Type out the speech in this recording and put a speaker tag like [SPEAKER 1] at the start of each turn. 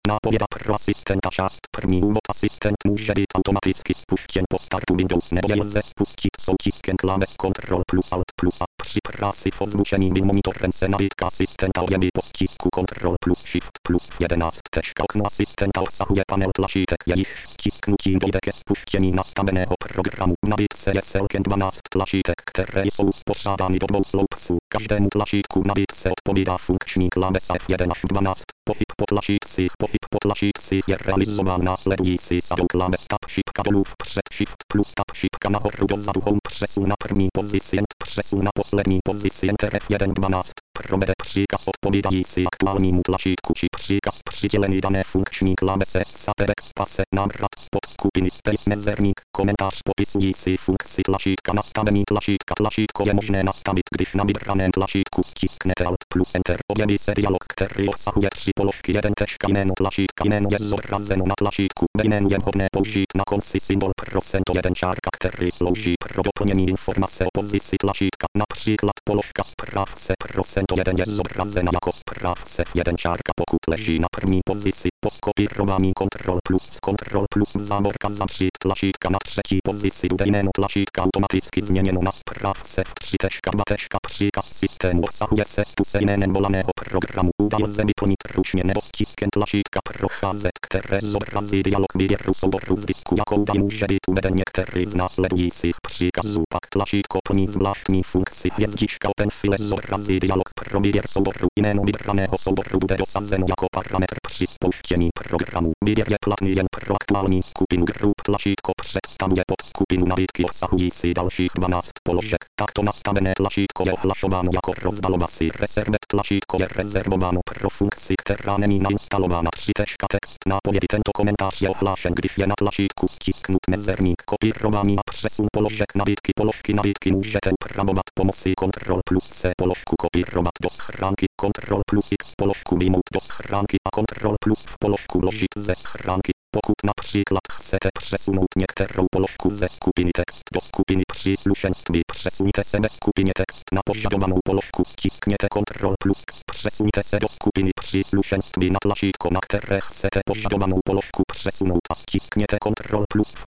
[SPEAKER 1] Nápověda pro asistenta část první úvod. Asistent může být automaticky spuštěn po startu Windows nebo je lze spustit soutiskem kláves Ctrl plus Alt plus A. Při práci v ozvučení monitorem se nabídka asistenta objeví po stisku Ctrl plus Shift plus 11. Okno asistenta obsahuje panel tlačítek, jejich stisknutím dojde ke spuštění nastaveného programu. V nabídce je celkem 12 tlačítek, které jsou uspořádány do dvou sloupců. Každému tlačítku v nabídce odpovídá funkční klávesa F1 až 12. Pohyb po tlačítci je realizován následující sadou kláves Tab šipka dolů vpřed, Shift plus Tab šipka nahoru dozadu, Home přesun na první pozici, přesun na poslední pozici, Enter F1 12. Provede příkaz odpovídající aktuálnímu tlačítku či příkaz přidělený dané funkční klávese space návrat spod skupiny space mezerník, komentář popisující funkci tlačítka, nastavení tlačítka. Tlačítko je možné nastavit, když na vybraném tlačítku stisknete Alt plus Enter. Objeví se dialog, který obsahuje 3 položky. Jméno tlačítka. Jméno je zobrazeno na tlačítku. Ve jménu je vhodné použít na konci symbol %1 čárka, který slouží pro doplnění informace o pozici tlačítka. Například položka správce %1 je zobrazena jako správce v 1 čárka, pokud leží na první pozici. Po skopírování Ctrl plus závorka zavřít tlačítka na třetí pozici bude jméno tlačítka automaticky změněno na správce v 3.2. Příkaz systému obsahuje cestu se jménem volaného programu. Údaj lze vyplnit ručně nebo stiskem tlačítka procházet, které zobrazí dialog výběru souboru z disku. Jako údaj může být uveden některý z následujících příkazů. Pak tlačítko plní zvláštní funkci. Hvězdička Open File zobrazí dialog pro výběr souboru. Jméno vybraného souboru bude dosazeno jako parametr při spouštění programu. Výběr je platný jen pro aktuální skupinu Group. Tlačítko představuje podskupinu nabídky obsahující dalších 12 položek. Takto nastavené tlačítko je ohlašováno jako rozdalovací rezervet. Tlačítko je rezervováno pro funkci, která není nainstalována. Text nápovědy. Tento komentář je ohlášen, když je na tlačítku stisknut mezerník. Kopírování a přesun položek nabídky. Položky nabídky můžete upravovat pomocí Ctrl plus C. Položku kopírovat do schránky, Ctrl plus X. Položku vyjmout do schránky a Ctrl plus v položku vložit ze schránky. Pokud například chcete přesunout některou položku ze skupiny text do skupiny příslušenství, přesuňte se ve skupině text na požadovanou položku, stiskněte Ctrl plus X. Přesuňte se do skupiny příslušenství na tlačítko, na které chcete požadovanou položku přesunout a stiskněte Ctrl plus v